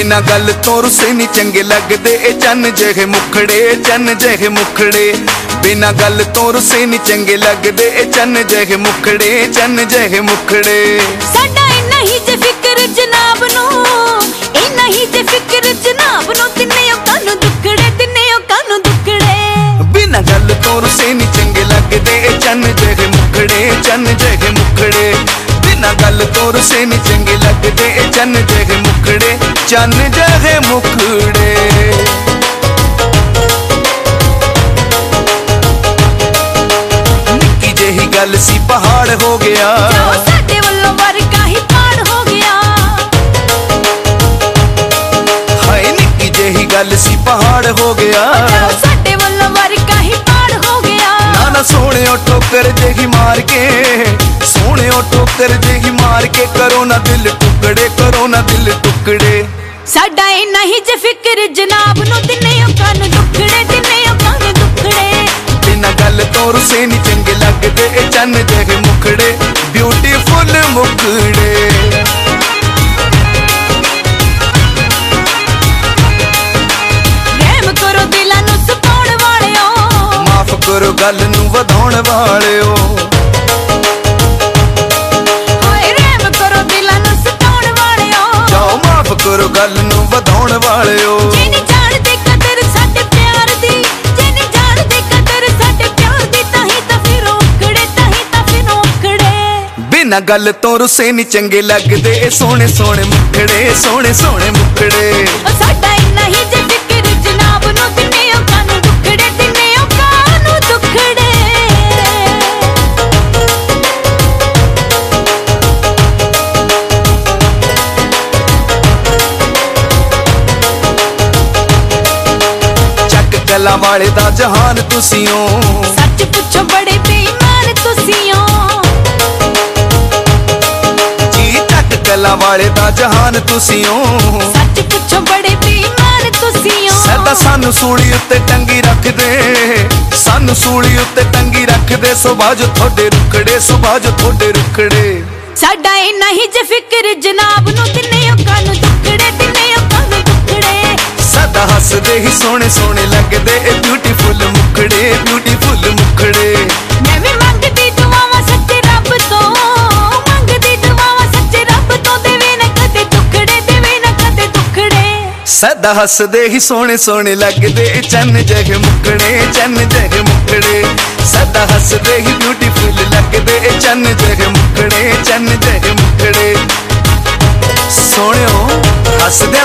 बिना गल तो रुसे नी चंगे लगदे ए चन्न जेहे मुखड़े, चन्न जेहे मुखड़े। बिना गल तो रुसे नी चंगे लगदे ए चन्न जेहे मुखड़े, चन्न जेहे मुखड़े। साडा इन्ना ही जे फिक्र जनाब नो, इन्ना ही जे फिक्र जनाब नो। तिन्ने ओ कानू दुखड़े, तिन्ने ओ कानू दुखड़े। बिना गल तो रुसे नी चंगे लगदे ए चन्न जेहे मुखड़े, चन्न जेहे मुखड़े। बिना गल तो रुसे नी चंगे लगदे ए चन्न जेहे मुखड़े, चन्न जेहे मुखड़े। निक्की जेही गल सी पहाड़ हो गया, साडे वल्लों वर्गा ही पाड़ हो गया। हाय निक्की जेही गल सी पहाड़ हो गया, साडे वल्लों वर्गा ही पाड़ हो गया। ना सोने ठोकर जेही मार के, सोने ठोकर जेही मार के। करो ना दिल टुकड़े, करो ना दिल टुकड़े। साडा इन्ना ही जे फिक्र जनाब नो। तिन्ने ओ कानू दुखड़े, तिन्ने ओ कानू दुखड़े। बिना गल तो रुसे नी चंगे लगदे ए चन्न जेहे मुखड़े, ब्यूटीफुल मुखड़े। रहम करो दिलां नूं सुपाउण वालिओ, माफ करो गल नूं वधाउण वालिओ। हाय रहम करो दिलां नूं सुपाउण वालिओ, जाओ माफ करो गल नूं वधाउण वालिओ। जे नी जाणदे कदर साडे प्यार दी, जे नी जाणदे कदर साडे प्यार दी। ताहीं तां फिर औकड़े, ताहीं तां फिर औकड़े। बिना गल तो रुसे नी चंगे लगदे ए सोहणे सोहणे मुखड़े, सोहणे सोहणे मुखड़े। ओ साडा इन्ना ही जे फिक्र जनाब नो। तिन्ने ओ कानू दुखड़े, तिन्ने ओ कानू दुखड़े। ਚੱਕ ਕਲਾ ਵਾਲੇ ਦਾ ਜਹਾਨ ਤੁਸੀਂ ਹੋ, सच पुछो बड़े बेईमान तुसीं हो। ਜੀ ਚੱਕ ਕਲਾ ਵਾਲੇ ਦਾ ਜਹਾਨ ਤੁਸੀਂ ਹੋ। सच पुछो बड़े बेईमान तुसीं हो। ਸਦਾ ਸਾਨੂੰ ਸੂਲੀ ਉੱਤੇ ਟੰਗੀ ਰੱਖਦੇ, ਸਾਨੂੰ ਸੂਲੀ ਉੱਤੇ ਟੰਗੀ ਰੱਖਦੇ। ਸੁਭਾਅ ਜੋ ਤੁਹਾਡੇ ਰੁਖੜੇ, ਸੁਭਾਅ ਜੋ ਤੁਹਾਡੇ ਰੁਖੜੇ। साडा इन्ना ही जे फिक्र जनाब नो। तिन्ने ओ कानू दुखड़े, तिन्ने ओ कानू दुखड़े। ਸਦਾ ਹੱਸਦੇ ਹੀ ਸੋਹਣੇ ਸੋਹਣੇ ਲੱਗਦੇ ਇਹ ਬਿਊਟੀਫੁਲ ਮੁਖੜੇ, ਬਿਊਟੀਫੁਲ ਮੁਖੜੇ। मैं भी मंगदी दुआवां सच्चे रब तो, मंगदी दुआवां सच्चे रब तो। देवे ना कदे दुखड़े, देवे ना कदे दुखड़े। ਸਦਾ ਹੱਸਦੇ ਹੀ ਸੋਹਣੇ ਸੋਹਣੇ ਲੱਗਦੇ ਇਹ ਚੰਨ ਜਿਹੇ ਮੁਖੜੇ, ਚੰਨ ਜਿਹੇ ਮੁਖੜੇ। ਸਦਾ ਹੱਸਦੇ ਹੀ ਬਿਊਟੀਫੁਲ ਲੱਗਦੇ ਇਹ ਚੰਨ ਜਿਹੇ ਮੁਖੜੇ, ਚੰਨ ਜਿਹੇ ਮੁਖੜੇ। ਸੋਹਣਿਓ ਹੱਸਦੇ